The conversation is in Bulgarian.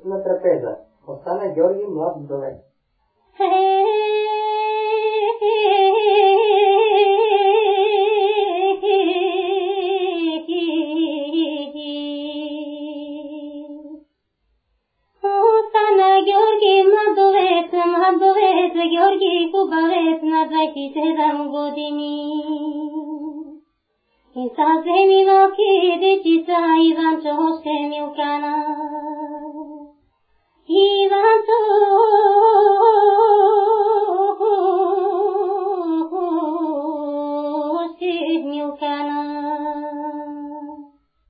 на трапеза. Остана Георги млад вдовец. Младовец, Георги хубавец на 27 години. И са вземи малки дечица, Иванчо още ни окана.